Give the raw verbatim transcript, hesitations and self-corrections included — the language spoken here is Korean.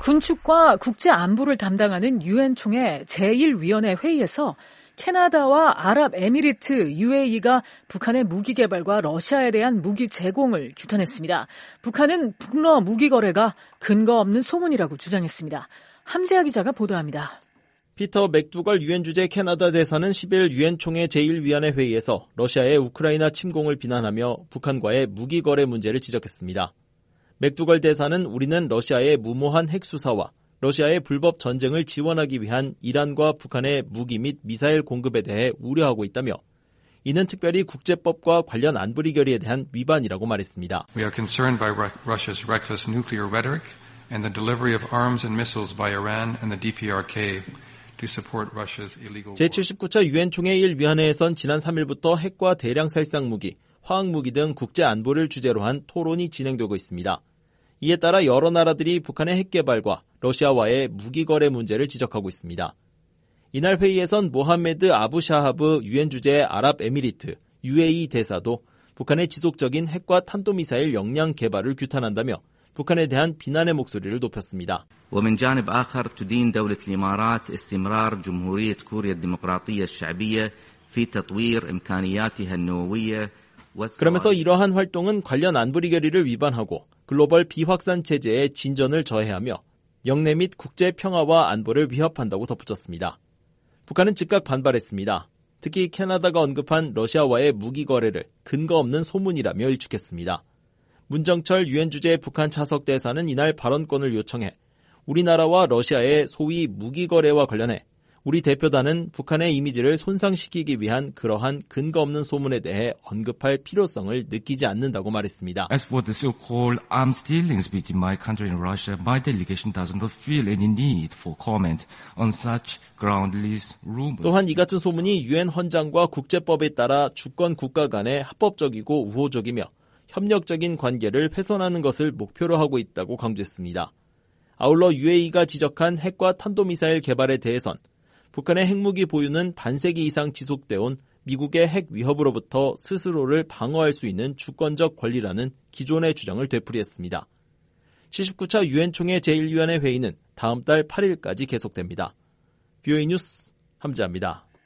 군축과 국제 안보를 담당하는 유엔 총회 제일 위원회 회의에서 캐나다와 아랍에미리트 유에이가 북한의 무기 개발과 러시아에 대한 무기 제공을 규탄했습니다. 북한은 북러 무기 거래가 근거 없는 소문이라고 주장했습니다. 함재하 기자가 보도합니다. 피터 맥두걸 유엔 주재 캐나다 대사는 십일 유엔 총회 제일 위원회 회의에서 러시아의 우크라이나 침공을 비난하며 북한과의 무기 거래 문제를 지적했습니다. 맥두걸 대사는 우리는 러시아의 무모한 핵수사와 러시아의 불법 전쟁을 지원하기 위한 이란과 북한의 무기 및 미사일 공급에 대해 우려하고 있다며 이는 특별히 국제법과 관련 안보리 결의에 대한 위반이라고 말했습니다. We are concerned by Russia's reckless nuclear rhetoric and the delivery of arms and missiles by Iran and the 디피아르케이 to support Russia's illegal war. 제칠십구 차 유엔 총회 일 위원회에선 지난 삼 일부터 핵과 대량 살상 무기, 화학 무기 등 국제 안보를 주제로 한 토론이 진행되고 있습니다. 이에 따라 여러 나라들이 북한의 핵 개발과 러시아와의 무기 거래 문제를 지적하고 있습니다. 이날 회의에선 모하메드 아부샤하브 유엔 주재 아랍에미리트 유에이 대사도 북한의 지속적인 핵과 탄도미사일 역량 개발을 규탄한다며 북한에 대한 비난의 목소리를 높였습니다. ومن جانب آخر تدين دولة الإمارات استمرار جمهورية كوريا الديمقراطية الشعبية في تطوير إمكانياتها النووية. 그러면서 이러한 활동은 관련 안보리 결의를 위반하고 글로벌 비확산 체제의 진전을 저해하며 영내 및 국제 평화와 안보를 위협한다고 덧붙였습니다. 북한은 즉각 반발했습니다. 특히 캐나다가 언급한 러시아와의 무기 거래를 근거 없는 소문이라며 일축했습니다. 문정철 유엔 주재 북한 차석 대사는 이날 발언권을 요청해 우리나라와 러시아의 소위 무기 거래와 관련해 우리 대표단은 북한의 이미지를 손상시키기 위한 그러한 근거 없는 소문에 대해 언급할 필요성을 느끼지 않는다고 말했습니다. As for the so-called arms dealings between my country and Russia, my delegation does not feel any need for comment on such groundless rumors. 또한 이 같은 소문이 유엔 헌장과 국제법에 따라 주권 국가 간의 합법적이고 우호적이며 협력적인 관계를 훼손하는 것을 목표로 하고 있다고 강조했습니다. 아울러 유에이가 지적한 핵과 탄도미사일 개발에 대해선 북한의 핵무기 보유는 반세기 이상 지속돼 온 미국의 핵 위협으로부터 스스로를 방어할 수 있는 주권적 권리라는 기존의 주장을 되풀이했습니다. 칠십구 차 유엔 총회 제일 위원회 회의는 다음 달 팔 일까지 계속됩니다. 브이오에이 뉴스 함재하입니다.